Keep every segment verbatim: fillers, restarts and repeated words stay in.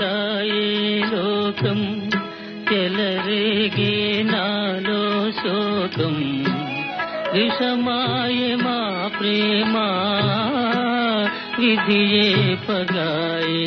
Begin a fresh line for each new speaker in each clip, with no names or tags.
పగాయే లోకం చెలరేగే నాలో శోకం విషమాయే మా ప్రేమ విధియే పగాయే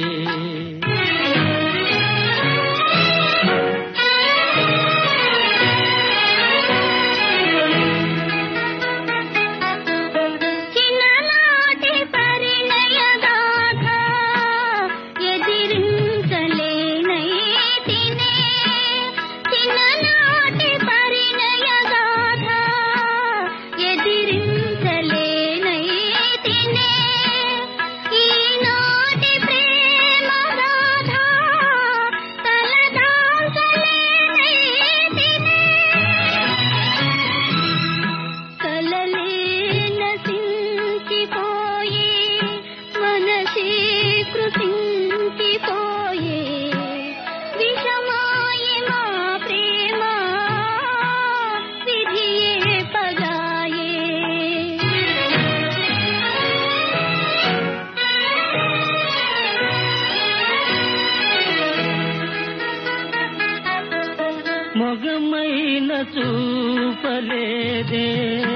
మొగమైన చూపలేదే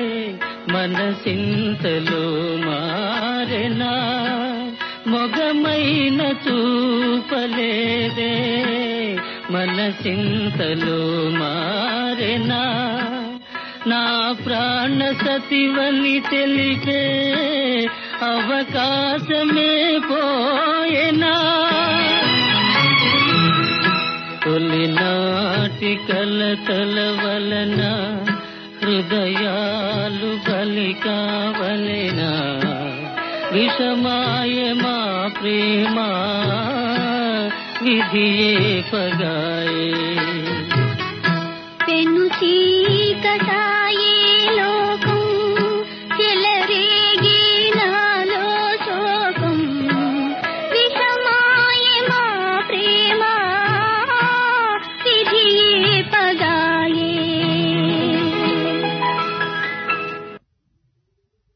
మనసింతలో మారెనా మొగమైన చూపలేదే మనసింతలో మారెనా నా ప్రాణ సతివని తెలిపే అవకాశమే పోయేనా తొలినాటి కలతల వలన హృదయాలు బలి కావలెనా విషమాయ మా ప్రేమ విధియే పగాయే
పెను చీకటాయేలో